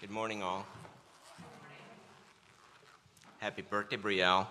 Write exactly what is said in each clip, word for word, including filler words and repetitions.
Good morning, all. Happy birthday, Brielle.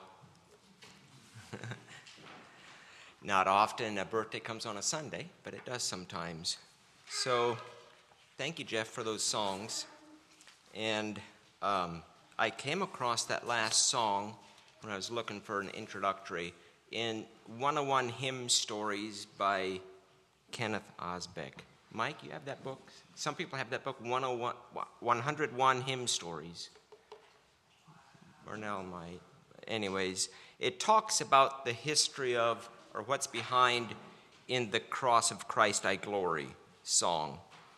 Not often a birthday comes on a Sunday, but it does sometimes. So, thank you, Jeff, for those songs. And um, I came across that last song when I was looking for an introductory in one oh one Hymn Stories by Kenneth Osbeck. Mike, you have that book? Some people have that book, one oh one, one oh one Hymn Stories. Burnell might. Anyways, it talks about the history of, or what's behind in the Cross of Christ I Glory song.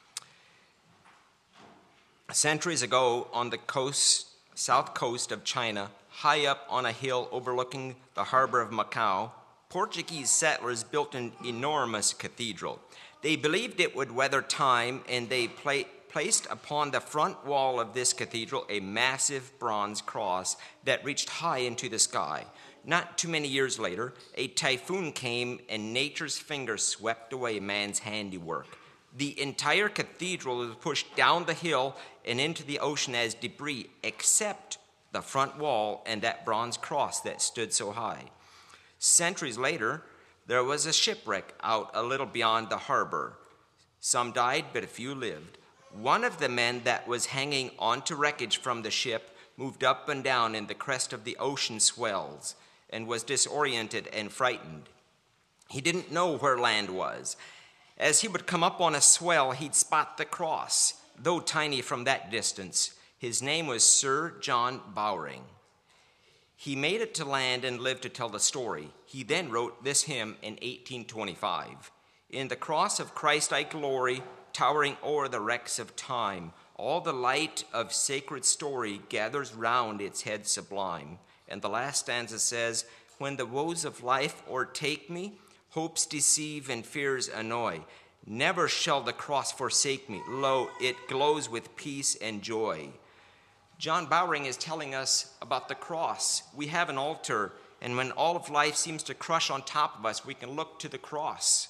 Centuries ago, on the coast, south coast of China, high up on a hill overlooking the harbor of Macau, Portuguese settlers built an enormous cathedral. They believed it would weather time, and they pla- placed upon the front wall of this cathedral a massive bronze cross that reached high into the sky. Not too many years later, a typhoon came, and nature's finger swept away man's handiwork. The entire cathedral was pushed down the hill and into the ocean as debris, except the front wall and that bronze cross that stood so high. Centuries later, there was a shipwreck out a little beyond the harbor. Some died, but a few lived. One of the men that was hanging onto wreckage from the ship moved up and down in the crest of the ocean swells and was disoriented and frightened. He didn't know where land was. As he would come up on a swell, he'd spot the cross, though tiny from that distance. His name was Sir John Bowring. He made it to land and lived to tell the story. He then wrote this hymn in eighteen twenty-five. In the cross of Christ I glory, towering o'er the wrecks of time, all the light of sacred story gathers round its head sublime. And the last stanza says, when the woes of life o'ertake me, hopes deceive and fears annoy, never shall the cross forsake me. Lo, it glows with peace and joy. John Bowring is telling us about the cross. We have an altar, and when all of life seems to crush on top of us, we can look to the cross.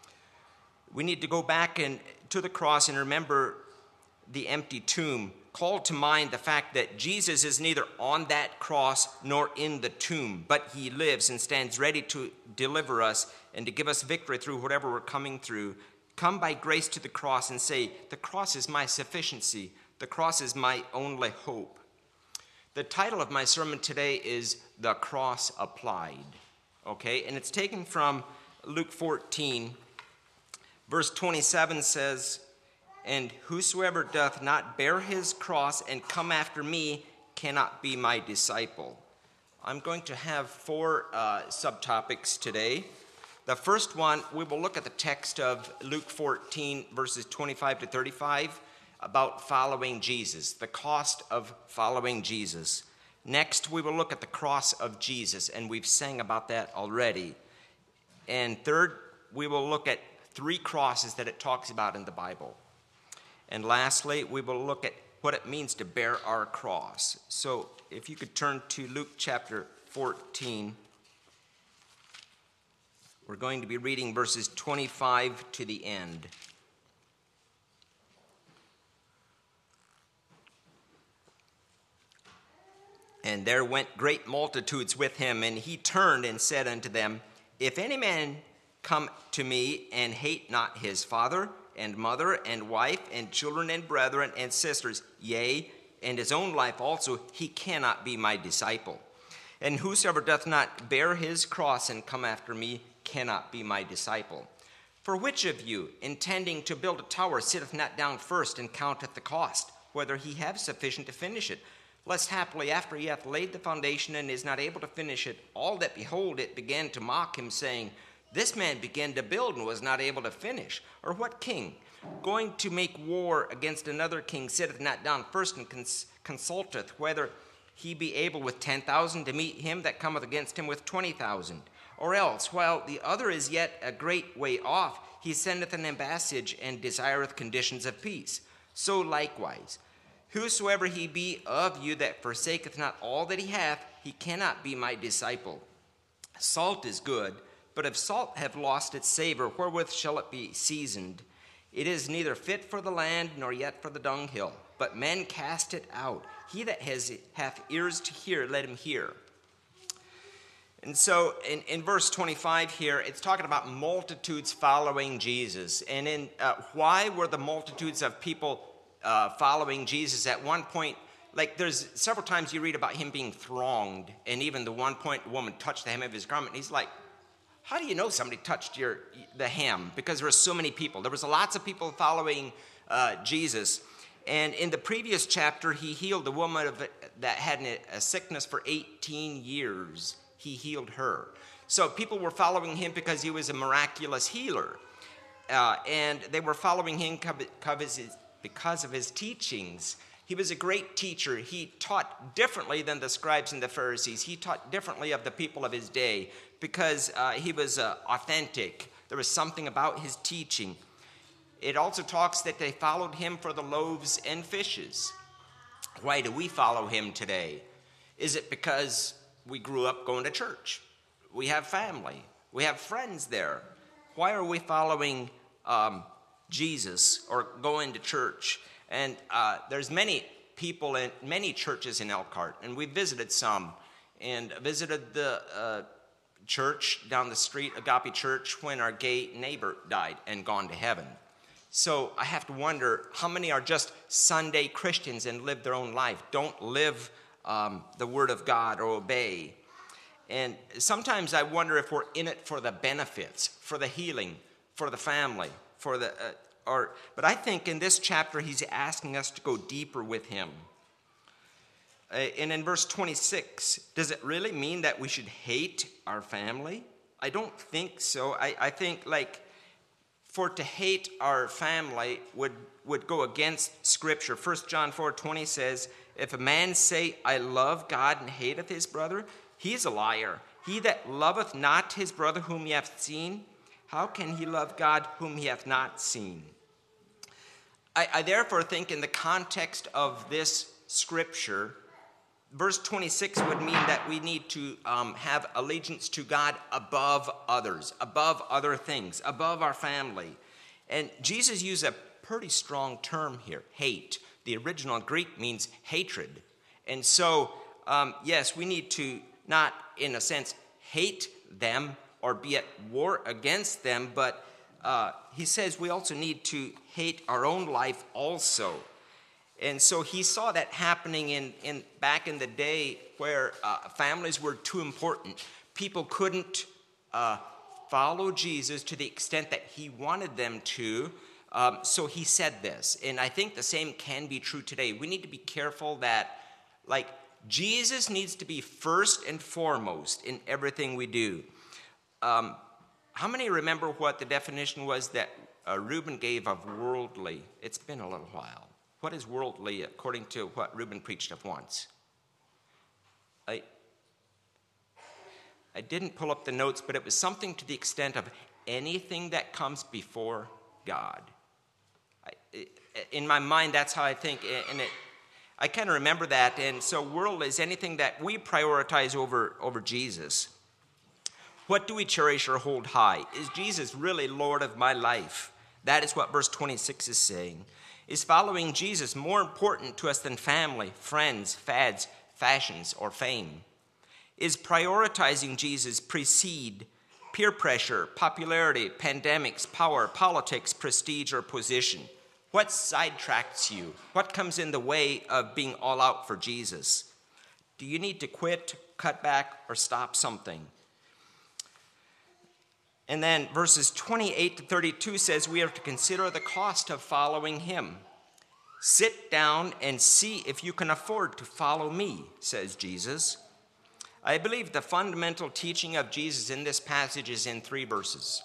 We need to go back and to the cross and remember the empty tomb. Call to mind the fact that Jesus is neither on that cross nor in the tomb, but he lives and stands ready to deliver us and to give us victory through whatever we're coming through. Come by grace to the cross and say, the cross is my sufficiency. The cross is my only hope. The title of my sermon today is The Cross Applied, okay? And it's taken from Luke fourteen, verse twenty-seven says, and whosoever doth not bear his cross and come after me cannot be my disciple. I'm going to have four uh, subtopics today. The first one, we will look at the text of Luke fourteen, verses twenty-five to thirty-five, about following Jesus, the cost of following Jesus. Next, we will look at the cross of Jesus, and we've sang about that already. And third, we will look at three crosses that it talks about in the Bible. And lastly, we will look at what it means to bear our cross. So if you could turn to Luke chapter fourteen, we're going to be reading verses twenty-five to the end. And there went great multitudes with him, and he turned and said unto them, if any man come to me and hate not his father and mother and wife and children and brethren and sisters, yea, and his own life also, he cannot be my disciple. And whosoever doth not bear his cross and come after me cannot be my disciple. For which of you, intending to build a tower, sitteth not down first and counteth the cost, whether he have sufficient to finish it? Lest haply after he hath laid the foundation and is not able to finish it, all that behold it began to mock him, saying, this man began to build and was not able to finish. Or what king, going to make war against another king, sitteth not down first and cons- consulteth whether he be able with ten thousand to meet him that cometh against him with twenty thousand? Or else, while the other is yet a great way off, he sendeth an ambassage and desireth conditions of peace. So likewise, whosoever he be of you that forsaketh not all that he hath, he cannot be my disciple. Salt is good, but if salt have lost its savor, wherewith shall it be seasoned? It is neither fit for the land, nor yet for the dunghill, but men cast it out. He that has hath ears to hear, let him hear. And so in, in verse twenty-five here, it's talking about multitudes following Jesus. And in uh, why were the multitudes of people uh, following Jesus? At one point, like there's several times you read about him being thronged. And even the one point, the woman touched the hem of his garment. And he's like, how do you know somebody touched your the hem? Because there were so many people. There was lots of people following uh, Jesus. And in the previous chapter, he healed a woman of, that had a sickness for eighteen years. He healed her. So people were following him because he was a miraculous healer. Uh, and they were following him because of his teachings. He was a great teacher. He taught differently than the scribes and the Pharisees. He taught differently of the people of his day because uh, he was uh, authentic. There was something about his teaching. It also talks that they followed him for the loaves and fishes. Why do we follow him today? Is it because we grew up going to church? We have family. We have friends there. Why are we following um, Jesus or going to church? And uh, there's many people in many churches in Elkhart, and we visited some, and visited the uh, church down the street, Agape Church, when our gay neighbor died and gone to heaven. So I have to wonder how many are just Sunday Christians and live their own life, don't live um, the Word of God or obey. And sometimes I wonder if we're in it for the benefits, for the healing, for the family, for the, uh, or. But I think in this chapter he's asking us to go deeper with him. Uh, and in verse twenty-six, does it really mean that we should hate our family? I don't think so. I, I think like for to hate our family would, would go against Scripture. First John four twenty says, if a man say, I love God and hateth his brother, he is a liar. He that loveth not his brother whom he hath seen, how can he love God whom he hath not seen? I, I therefore think in the context of this Scripture, verse twenty-six would mean that we need to um, have allegiance to God above others, above other things, above our family. And Jesus used a pretty strong term here, hate. The original Greek means hatred. And so, um, yes, we need to not, in a sense, hate them or be at war against them, but uh, he says we also need to hate our own life also. And so he saw that happening in, in back in the day where uh, families were too important. People couldn't uh, follow Jesus to the extent that he wanted them to. Um, so he said this. And I think the same can be true today. We need to be careful that, like, Jesus needs to be first and foremost in everything we do. Um, how many remember what the definition was that uh, Reuben gave of worldly? It's been a little while. What is worldly according to what Reuben preached of once? I, I didn't pull up the notes, but it was something to the extent of anything that comes before God. I, in my mind, that's how I think, and it, I kind of remember that. And so world is anything that we prioritize over, over Jesus. What do we cherish or hold high? Is Jesus really Lord of my life? That is what verse twenty-six is saying. Is following Jesus more important to us than family, friends, fads, fashions, or fame? Is prioritizing Jesus precede peer pressure, popularity, pandemics, power, politics, prestige, or position? What sidetracks you? What comes in the way of being all out for Jesus? Do you need to quit, cut back, or stop something? And then verses twenty-eight to thirty-two says we are to consider the cost of following him. Sit down and see if you can afford to follow me, says Jesus. I believe the fundamental teaching of Jesus in this passage is in three verses.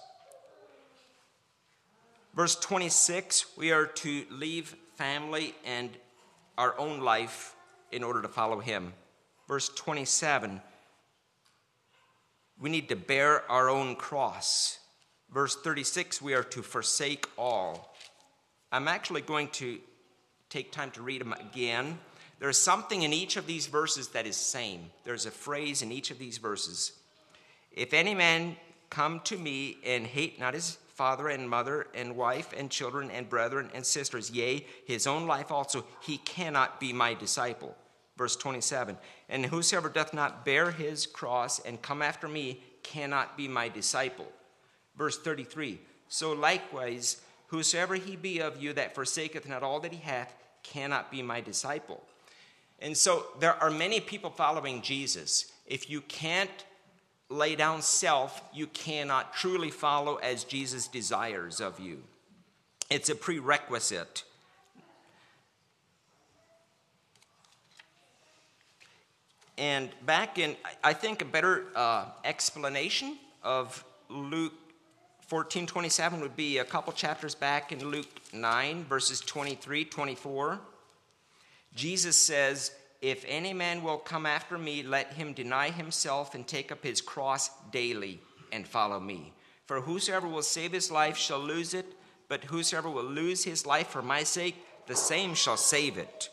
Verse twenty-six, we are to leave family and our own life in order to follow him. Verse twenty-seven, we need to bear our own cross. Verse thirty-six, we are to forsake all. I'm actually going to take time to read them again. There's something in each of these verses that is same. There's a phrase in each of these verses. If any man come to me and hate not his father and mother and wife and children and brethren and sisters, yea, his own life also, he cannot be my disciple. Verse twenty-seven, and whosoever doth not bear his cross and come after me cannot be my disciple. Verse thirty-three, so likewise, whosoever he be of you that forsaketh not all that he hath cannot be my disciple. And so there are many people following Jesus. If you can't lay down self, you cannot truly follow as Jesus desires of you. It's a prerequisite. And back in, I think a better uh, explanation of Luke fourteen twenty-seven would be a couple chapters back in Luke nine, verses twenty-three, twenty-four. Jesus says, if any man will come after me, let him deny himself and take up his cross daily and follow me. For whosoever will save his life shall lose it, but whosoever will lose his life for my sake, the same shall save it.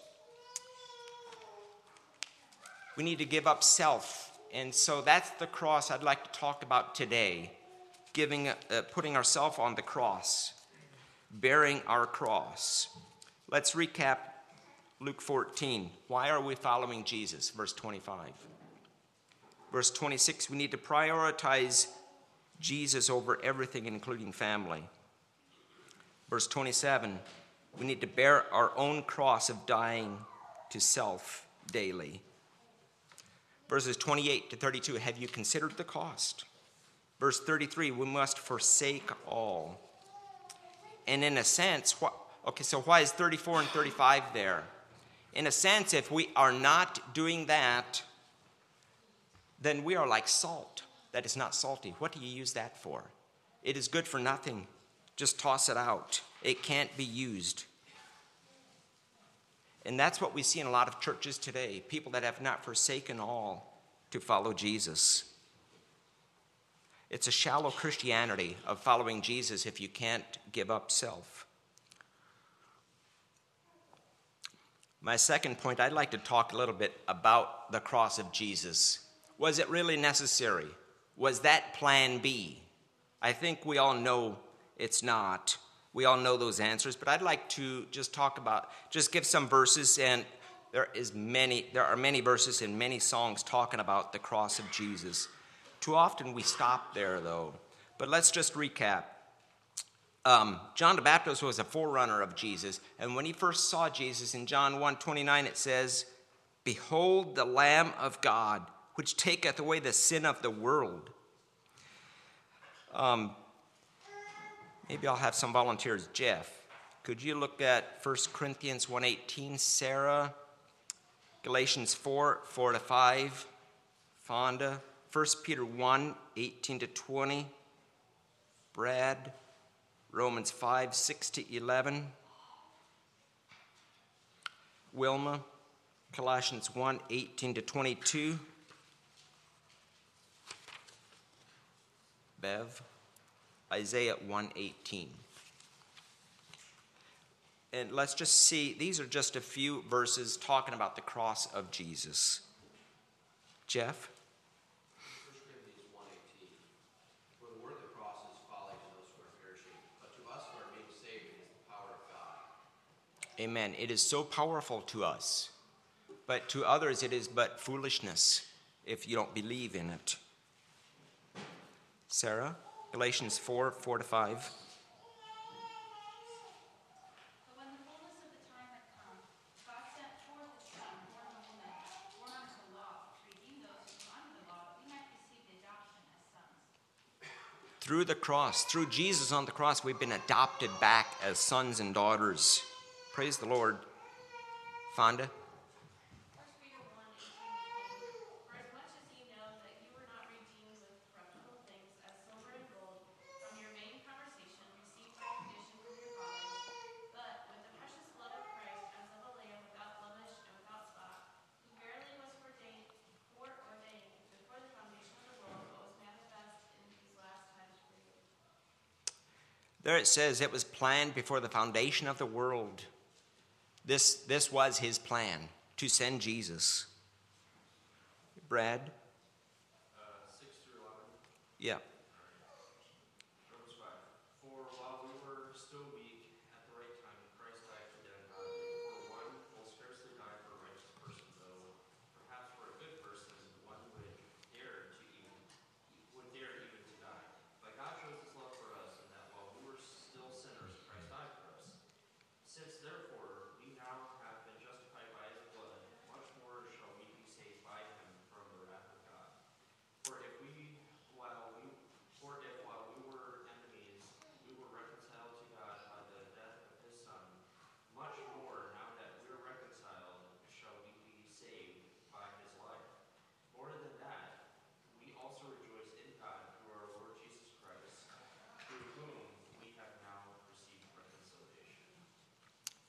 We need to give up self. And so that's the cross I'd like to talk about today. Giving, uh, putting ourselves on the cross. Bearing our cross. Let's recap Luke fourteen. Why are we following Jesus? Verse twenty-five. Verse twenty-six, we need to prioritize Jesus over everything, including family. Verse twenty-seven, we need to bear our own cross of dying to self daily. Verses twenty-eight to thirty-two, have you considered the cost? Verse thirty-three, we must forsake all. And in a sense, what, okay, so why is thirty-four and thirty-five there? In a sense, if we are not doing that, then we are like salt that is not salty. What do you use that for? It is good for nothing. Just toss it out. It can't be used. And that's what we see in a lot of churches today, people that have not forsaken all to follow Jesus. It's a shallow Christianity of following Jesus if you can't give up self. My second point, I'd like to talk a little bit about the cross of Jesus. Was it really necessary? Was that plan B? I think we all know it's not. We all know those answers, but I'd like to just talk about, just give some verses, and there is many, there are many verses in many songs talking about the cross of Jesus. Too often we stop there, though. But let's just recap. Um, John the Baptist was a forerunner of Jesus, and when he first saw Jesus in John one twenty-nine, it says, behold the Lamb of God, which taketh away the sin of the world. Um, maybe I'll have some volunteers. Jeff, could you look at First Corinthians one eighteen? Sarah, Galatians four, four to five. Fonda, First Peter one, eighteen to twenty. Brad, Romans five, six to eleven. Wilma, Colossians one, eighteen to twenty-two. Bev, Isaiah one eighteen. And let's just see, these are just a few verses talking about the cross of Jesus. Jeff? First Corinthians one eighteen. For the word of the cross is folly to those who are perishing, but to us who are being saved it is the power of God. Amen. It is so powerful to us, but to others it is but foolishness if you don't believe in it. Sarah, Galatians four, four to five. But when the fullness of the time had come, God sent forth his Son, born of a woman, born under the law, to redeem those who were under the law, that we might receive the adoption as sons. Through the cross, through Jesus on the cross, we've been adopted back as sons and daughters. Praise the Lord. Fonda? First Peter one, eighteen to twenty. For as much as ye know that you were not redeemed with corruptible things as silver and gold from your vain conversation received by tradition from your fathers, but with the precious blood of Christ as of a lamb without blemish and without spot, who verily was ordained, foreordained before the foundation of the world, but was manifest in these last times for you. There it says it was planned before the foundation of the world. This, this was his plan, to send Jesus. Brad? Uh, six through eleven. Yeah. Romans five. For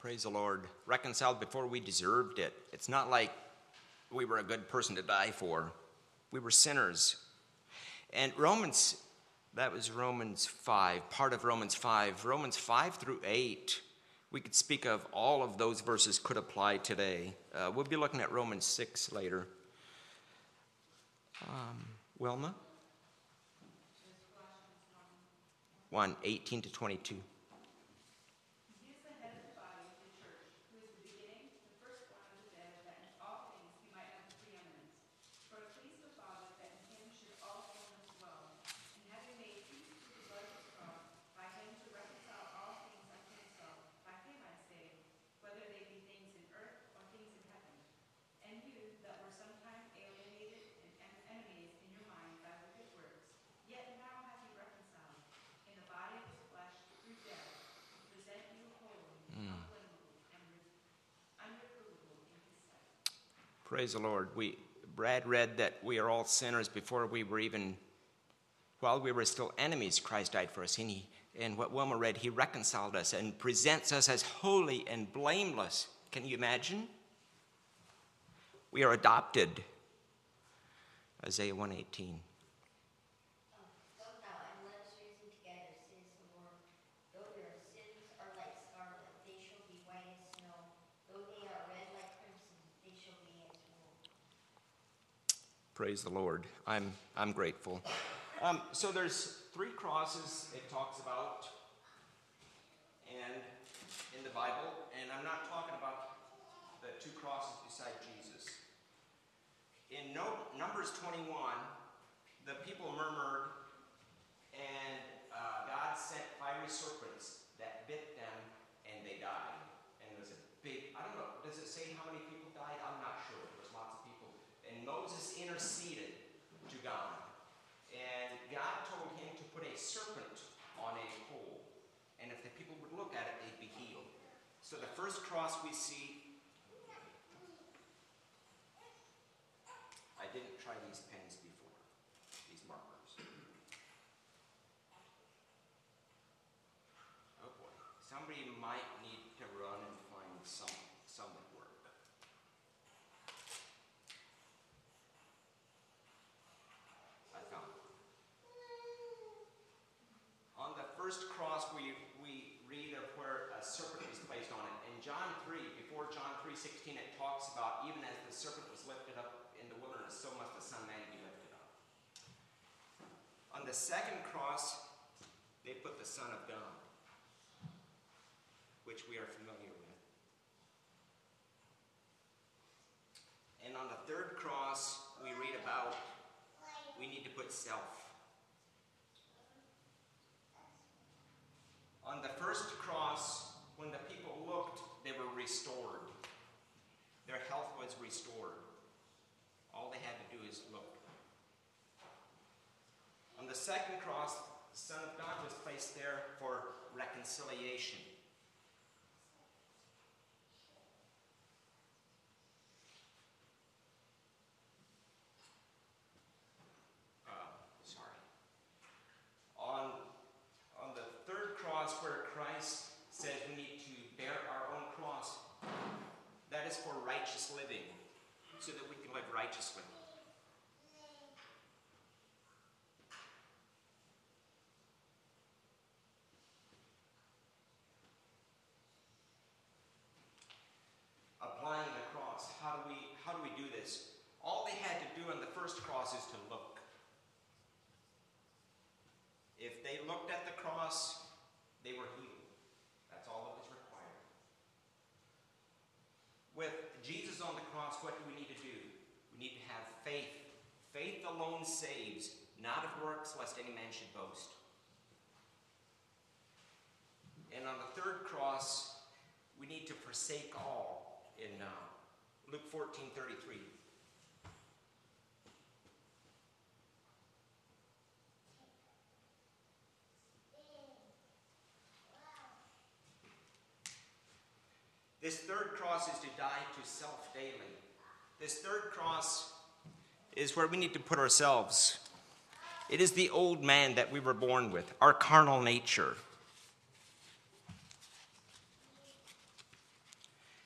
Praise the Lord. Reconciled before we deserved it. It's not like we were a good person to die for. We were sinners. And Romans, that was Romans five, part of Romans five. Romans five through eight, we could speak of all of those verses could apply today. Uh, we'll be looking at Romans six later. Um, Wilma? one, eighteen to twenty-two. He is the head of the body, the church, who is the beginning, the firstborn of the dead, that in all things he might have the preeminence. For it pleased the Father that in him should all fullness dwell, and having made peace through the blood of his cross, by him to reconcile all things unto himself. By him I say, whether they be things in earth or things in heaven. And you that were sometime alienated and en- enemies in your mind by wicked works, yet now hath he reconciled in the body of his flesh through death, to present you holy, unblameable, and re- unreprovable in his sight. Praise the Lord. We Brad read that we are all sinners before we were even, while we were still enemies, Christ died for us. And, he, and what Wilma read, he reconciled us and presents us as holy and blameless. Can you imagine? We are adopted. Isaiah one eighteen. Come now, and let us reason together, says the Lord. Though your sins are like scarlet, they shall be white as snow. Though they are red like crimson, they shall be as wool. Praise the Lord. I'm I'm grateful. Um, so there's three crosses it talks about, and in the Bible, and I'm not talking about the two crosses beside Jesus. In no, Numbers twenty-one, the people murmured, and uh, God sent fiery serpents that bit them, and they died. And it was a big, I don't know, does it say how many people died? I'm not sure. There was lots of people. And Moses interceded to God. And God told him to put a serpent on a pole. And if the people would look at it, they'd be healed. So the first cross we see, I didn't try these pens before, these markers. Oh boy, somebody might need to run and find some, some that work. I found it. On the first cross, we, we read of where a serpent was placed on it. In John three, before John three sixteen, it talks about even as the serpent was lifted up in the wilderness, so must the Son of Man be lifted up. On the second cross, they put the Son of God, which we are familiar with. And on the third cross, we read about we need to put self. On the first cross, when the people looked, they were restored. Their health was restored. All they had to do is look. On the second cross, the Son of God was placed there for reconciliation. Uh, sorry. On, on the third cross, where Christ says we need to bear our own cross, that is for righteous living, so that we can live righteously. Applying the cross, how do we how do we do this? All they had to do on the first cross is to look. If they looked at the cross, they were healed. That's all that was required. With Jesus on the cross, what do we need to do? We need to have faith. Faith alone saves, not of works, lest any man should boast. And on the third cross, we need to forsake all. In uh, Luke fourteen thirty-three. This third cross is to die to self daily. This third cross is where we need to put ourselves. It is the old man that we were born with, our carnal nature.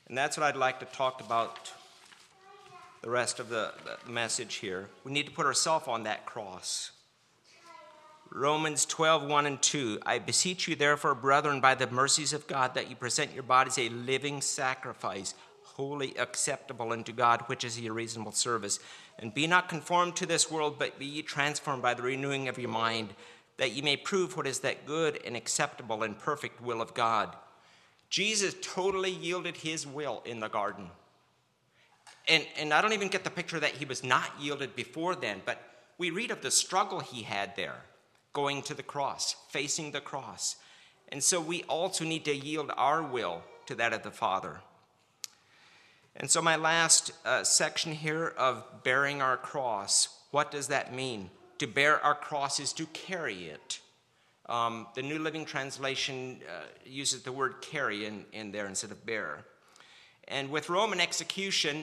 And that's what I'd like to talk about the rest of the, the message here. We need to put ourselves on that cross. Romans twelve, one and two. I beseech you, therefore, brethren, by the mercies of God, that you present your bodies a living sacrifice, wholly acceptable unto God, which is your reasonable service. And be not conformed to this world, but be ye transformed by the renewing of your mind, that ye may prove what is that good and acceptable and perfect will of God. Jesus totally yielded his will in the garden. And, and I don't even get the picture that he was not yielded before then, but we read of the struggle he had there, going to the cross, facing the cross. And so we also need to yield our will to that of the Father. And so my last uh, section here of bearing our cross, what does that mean? To bear our cross is to carry it. Um, the New Living Translation uh, uses the word carry in, in there instead of bear. And with Roman execution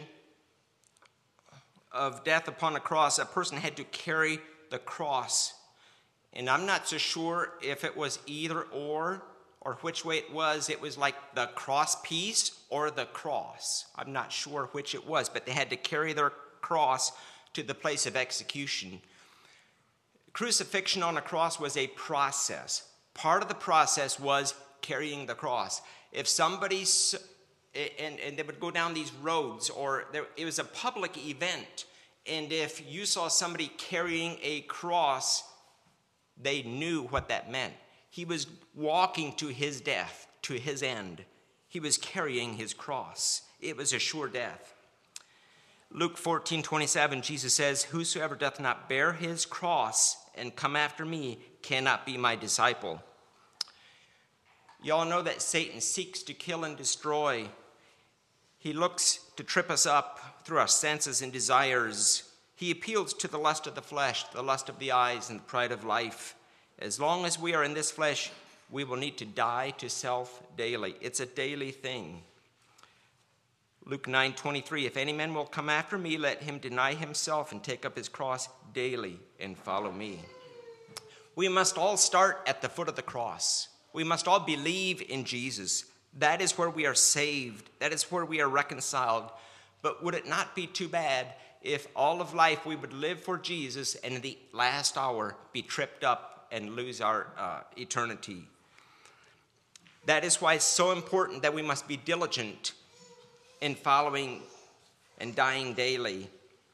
of death upon a cross, a person had to carry the cross. And I'm not so sure if it was either or, or which way it was. It was like the cross piece or the cross. I'm not sure which it was, but they had to carry their cross to the place of execution. Crucifixion on a cross was a process. Part of the process was carrying the cross. If somebody, and, and they would go down these roads, or there, it was a public event, and if you saw somebody carrying a cross, they knew what that meant. He was walking to his death, to his end. He was carrying his cross. It was a sure death. Luke fourteen, twenty-seven, Jesus says, whosoever doth not bear his cross and come after me cannot be my disciple. Y'all know that Satan seeks to kill and destroy. He looks to trip us up through our senses and desires. He appeals to the lust of the flesh, the lust of the eyes, and the pride of life. As long as we are in this flesh, we will need to die to self daily. It's a daily thing. Luke nine, twenty-three, if any man will come after me, let him deny himself and take up his cross daily and follow me. We must all start at the foot of the cross. We must all believe in Jesus. That is where we are saved. That is where we are reconciled. But would it not be too bad if all of life we would live for Jesus and in the last hour be tripped up and lose our uh, eternity? That is why it's so important that we must be diligent in following and dying daily.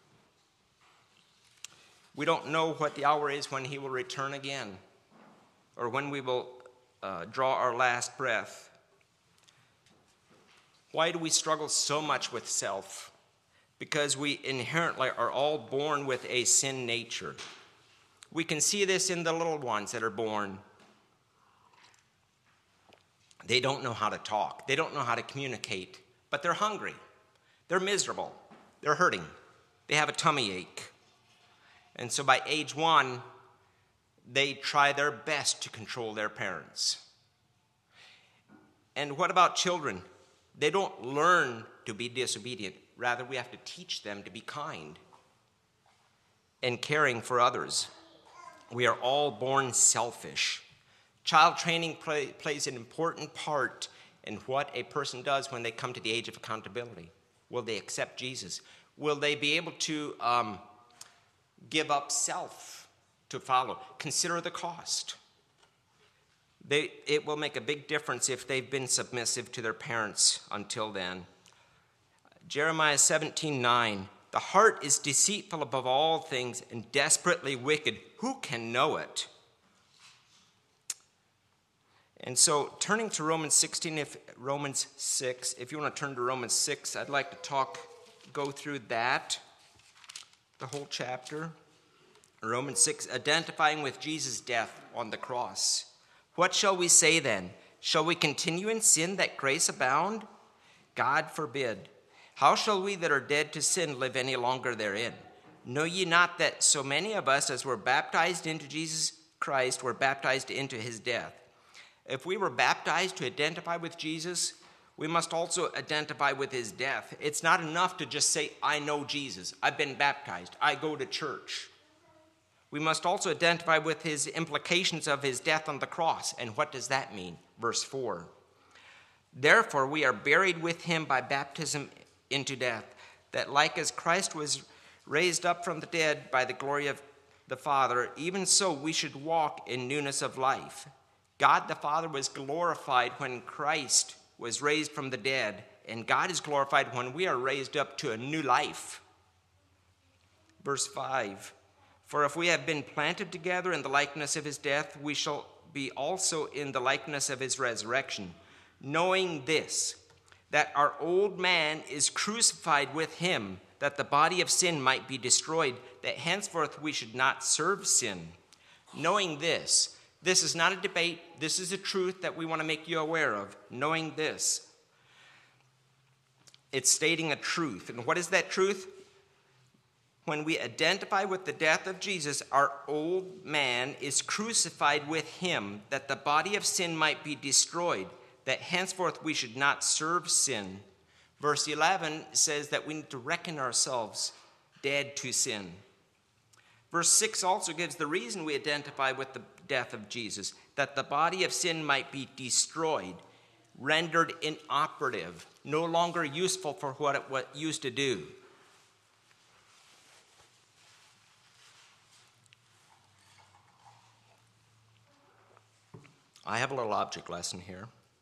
We don't know what the hour is when he will return again, or when we will uh, draw our last breath. Why do we struggle so much with self? Because we inherently are all born with a sin nature. We can see this in the little ones that are born. They don't know how to talk. They don't know how to communicate. But they're hungry. They're miserable. They're hurting. They have a tummy ache. And so by age one, they try their best to control their parents. And what about children? They don't learn to be disobedient. Rather, we have to teach them to be kind and caring for others. We are all born selfish. Child training play, plays an important part in what a person does when they come to the age of accountability. Will they accept Jesus? Will they be able to um, give up self to follow? Consider the cost. They, it will make a big difference if they've been submissive to their parents until then. Jeremiah seventeen nine, the heart is deceitful above all things and desperately wicked. Who can know it? And so turning to Romans sixteen, if Romans six, if you want to turn to Romans six, I'd like to talk, go through that, the whole chapter. Romans six, identifying with Jesus' death on the cross. What shall we say then? Shall we continue in sin that grace abound? God forbid. How shall we that are dead to sin live any longer therein? Know ye not that so many of us as were baptized into Jesus Christ were baptized into his death? If we were baptized to identify with Jesus, we must also identify with his death. It's not enough to just say, I know Jesus. I've been baptized. I go to church. We must also identify with his implications of his death on the cross. And what does that mean? Verse four. Therefore, we are buried with him by baptism into death, that like as Christ was raised up from the dead by the glory of the Father, even so we should walk in newness of life. God the Father was glorified when Christ was raised from the dead, and God is glorified when we are raised up to a new life. Verse five, for if we have been planted together in the likeness of his death, we shall be also in the likeness of his resurrection, knowing this, that our old man is crucified with him, that the body of sin might be destroyed, that henceforth we should not serve sin. Knowing this, this is not a debate, this is a truth that we want to make you aware of. Knowing this, it's stating a truth. And what is that truth? When we identify with the death of Jesus, our old man is crucified with him, that the body of sin might be destroyed, that henceforth we should not serve sin. Verse eleven says that we need to reckon ourselves dead to sin. Verse six also gives the reason we identify with the death of Jesus, that the body of sin might be destroyed, rendered inoperative, no longer useful for what it what it used to do. I have a little object lesson here.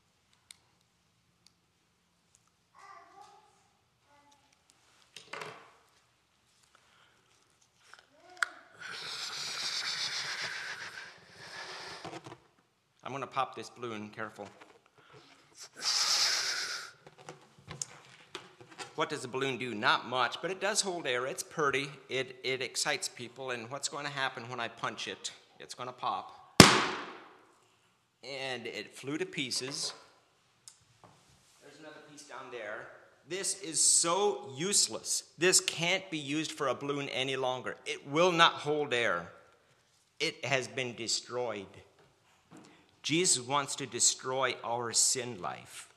I'm going to pop this balloon, careful. What does a balloon do? Not much, but it does hold air. It's pretty. It, it excites people, and what's going to happen when I punch it? It's going to pop. And it flew to pieces. There's another piece down there. This is so useless. This can't be used for a balloon any longer. It will not hold air. It has been destroyed. Jesus wants to destroy our sin life.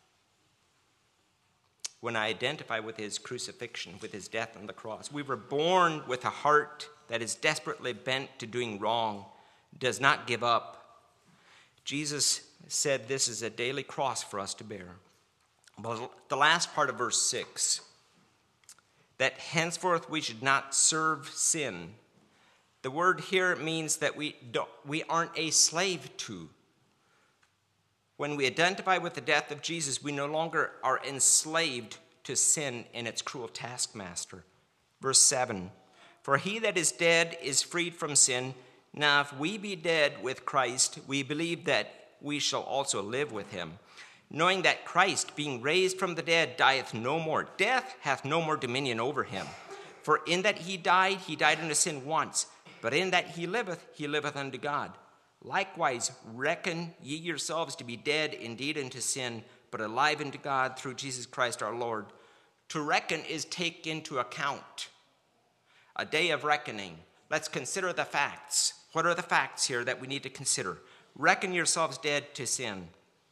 When I identify with his crucifixion, with his death on the cross, we were born with a heart that is desperately bent to doing wrong, does not give up. Jesus said this is a daily cross for us to bear. But the last part of verse six, that henceforth we should not serve sin. The word here means that we don't, we aren't a slave to. When we identify with the death of Jesus, we no longer are enslaved to sin and its cruel taskmaster. Verse seven, for he that is dead is freed from sin. Now if we be dead with Christ, we believe that we shall also live with him, knowing that Christ, being raised from the dead, dieth no more. Death hath no more dominion over him. For in that he died, he died unto sin once, but in that he liveth, he liveth unto God. Likewise, reckon ye yourselves to be dead indeed unto sin, but alive unto God through Jesus Christ our Lord. To reckon is take into account. A day of reckoning. Let's consider the facts. What are the facts here that we need to consider? Reckon yourselves dead to sin.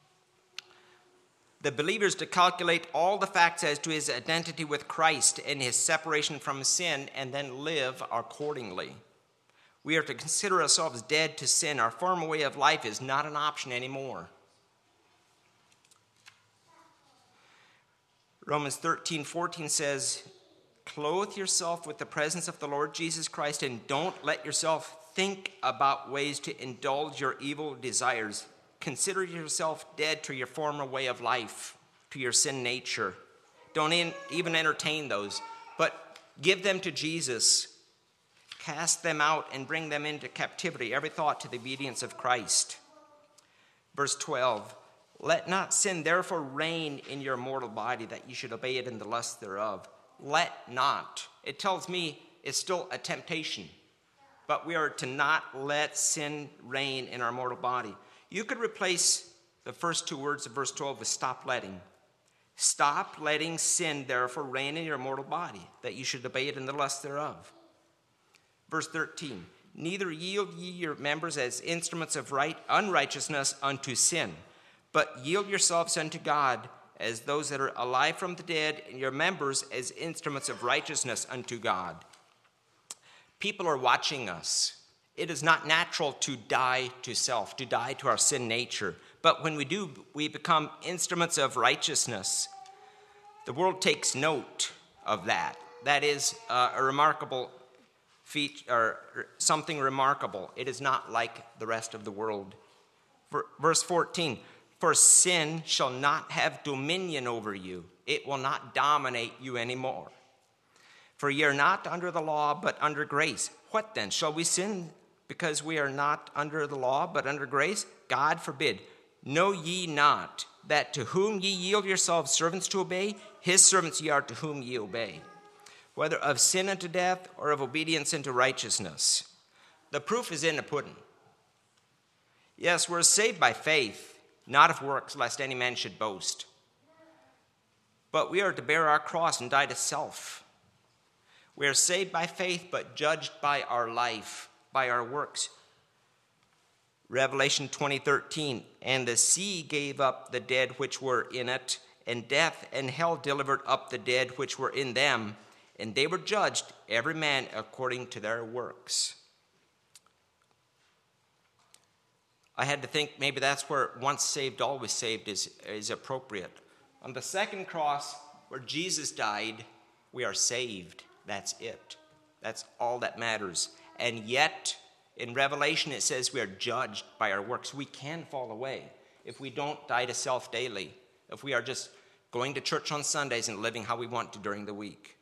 The believers to calculate all the facts as to his identity with Christ and his separation from sin, and then live accordingly. We are to consider ourselves dead to sin. Our former way of life is not an option anymore. Romans thirteen fourteen says, clothe yourself with the presence of the Lord Jesus Christ, and don't let yourself think about ways to indulge your evil desires. Consider yourself dead to your former way of life, to your sin nature. Don't in, even entertain those, but give them to Jesus. Cast them out and bring them into captivity, every thought to the obedience of Christ. Verse twelve, let not sin therefore reign in your mortal body, that you should obey it in the lust thereof. Let not. It tells me it's still a temptation, but we are to not let sin reign in our mortal body. You could replace the first two words of verse twelve with stop letting. Stop letting sin therefore reign in your mortal body, that you should obey it in the lust thereof. Verse thirteen, neither yield ye your members as instruments of right unrighteousness unto sin, but yield yourselves unto God as those that are alive from the dead, and your members as instruments of righteousness unto God. People are watching us. It is not natural to die to self, to die to our sin nature, But when we do, we become instruments of righteousness. The world takes note of that. That is uh, a remarkable feat, or something remarkable. It is not like the rest of the world. Verse fourteen, for sin shall not have dominion over you. It will not dominate you anymore. For ye are not under the law, but under grace. What then? Shall we sin because we are not under the law, but under grace? God forbid. Know ye not that to whom ye yield yourselves servants to obey, his servants ye are to whom ye obey, whether of sin unto death or of obedience unto righteousness? The proof is in the pudding. Yes, we're saved by faith, not of works, lest any man should boast. But we are to bear our cross and die to self. We are saved by faith, but judged by our life, by our works. Revelation twenty thirteen, and the sea gave up the dead which were in it, and death and hell delivered up the dead which were in them, and they were judged, every man according to their works. I had to think maybe that's where once saved, always saved is, is appropriate. On the second cross, where Jesus died, we are saved. That's it. That's all that matters. And yet, in Revelation, it says we are judged by our works. We can fall away if we don't die to self daily, if we are just going to church on Sundays and living how we want to during the week.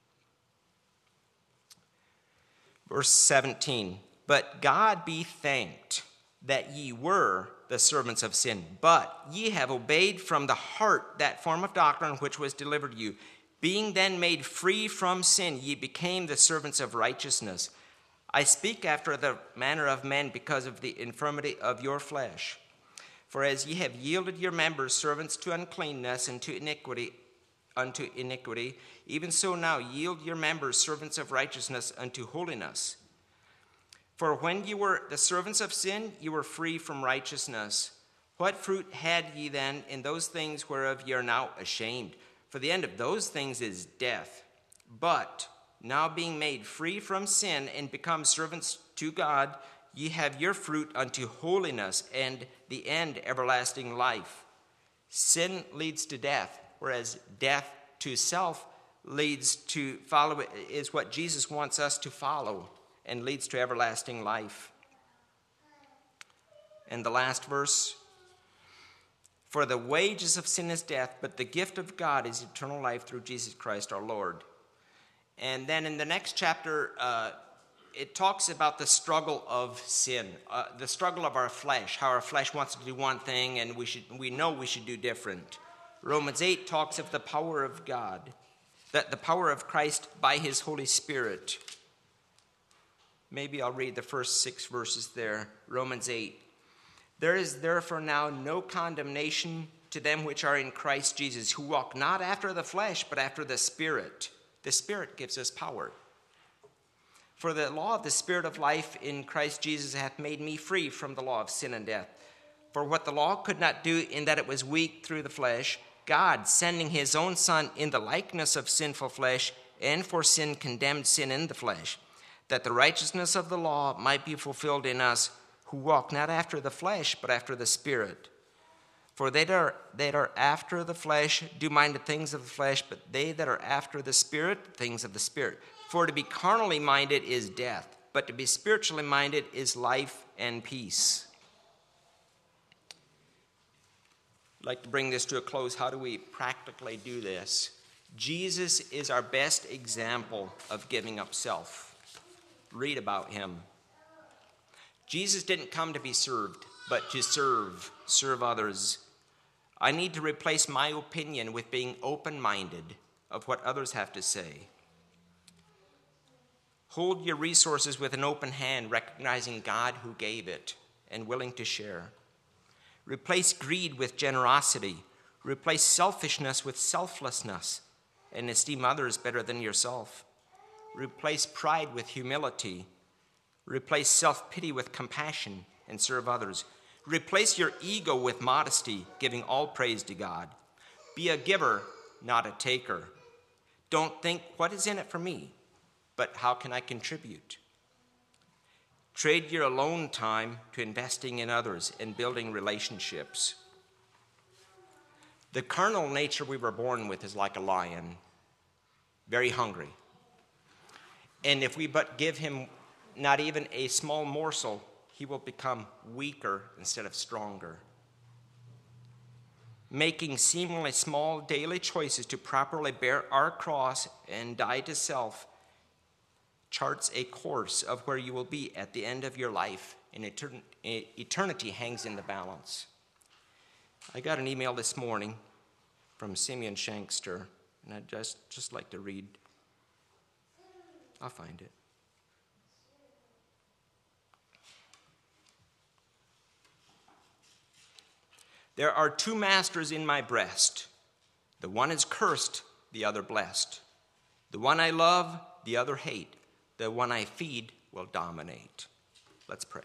Verse seventeen, but God be thanked that ye were the servants of sin, but ye have obeyed from the heart that form of doctrine which was delivered you. Being then made free from sin, ye became the servants of righteousness. I speak after the manner of men because of the infirmity of your flesh. For as ye have yielded your members servants to uncleanness and to iniquity, unto iniquity, even so now yield your members servants of righteousness unto holiness. For when ye were the servants of sin, ye were free from righteousness. What fruit had ye then in those things whereof ye are now ashamed? For the end of those things is death. But now being made free from sin and become servants to God, ye have your fruit unto holiness, and the end everlasting life. Sin leads to death, whereas death to self leads to follow, is what Jesus wants us to follow, and leads to everlasting life. And the last verse, for the wages of sin is death, but the gift of God is eternal life through Jesus Christ our Lord. And then in the next chapter, uh, it talks about the struggle of sin, uh, the struggle of our flesh, how our flesh wants to do one thing and we should we know we should do different. Romans eight talks of the power of God, that the power of Christ by his Holy Spirit. Maybe I'll read the first six verses there. Romans eight. There is therefore now no condemnation to them which are in Christ Jesus, who walk not after the flesh, but after the Spirit. The Spirit gives us power. For the law of the Spirit of life in Christ Jesus hath made me free from the law of sin and death. For what the law could not do, in that it was weak through the flesh, God, sending his own Son in the likeness of sinful flesh, and for sin condemned sin in the flesh, that the righteousness of the law might be fulfilled in us, who walk not after the flesh, but after the Spirit. For they that are, that are after the flesh do mind the things of the flesh, but they that are after the Spirit, the things of the Spirit. For to be carnally minded is death, but to be spiritually minded is life and peace. I'd like to bring this to a close. How do we practically do this? Jesus is our best example of giving up self. Read about him. Jesus didn't come to be served, but to serve, serve others. I need to replace my opinion with being open-minded of what others have to say. Hold your resources with an open hand, recognizing God who gave it and willing to share. Replace greed with generosity. Replace selfishness with selflessness, and esteem others better than yourself. Replace pride with humility. Replace self-pity with compassion and serve others. Replace your ego with modesty, giving all praise to God. Be a giver, not a taker. Don't think, what is in it for me? But how can I contribute? Trade your alone time to investing in others and building relationships. The carnal nature we were born with is like a lion, very hungry. And if we but give him not even a small morsel, he will become weaker instead of stronger. Making seemingly small daily choices to properly bear our cross and die to self charts a course of where you will be at the end of your life, and etern- eternity hangs in the balance. I got an email this morning from Simeon Shankster, and I'd just, just like to read. I'll find it. There are two masters in my breast. The one is cursed, the other blessed. The one I love, the other hate. The one I feed will dominate. Let's pray.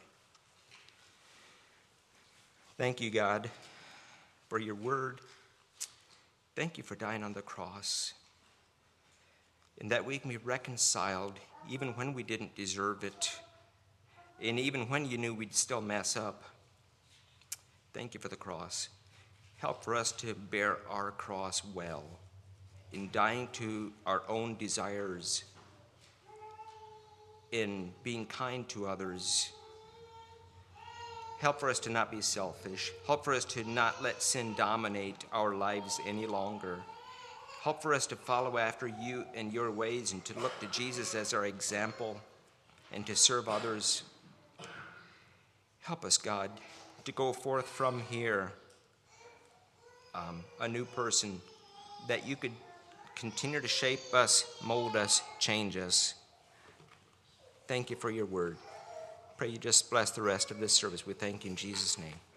Thank you, God, for your word. Thank you for dying on the cross, and that we can be reconciled even when we didn't deserve it, and even when you knew we'd still mess up. Thank you for the cross. Help for us to bear our cross well in dying to our own desires, in being kind to others. Help for us to not be selfish. Help for us to not let sin dominate our lives any longer. Help for us to follow after you and your ways and to look to Jesus as our example and to serve others. Help us, God, to go forth from here um, a new person, that you could continue to shape us, mold us, change us. Thank you for your word. Pray you just bless the rest of this service. We thank you in Jesus' name.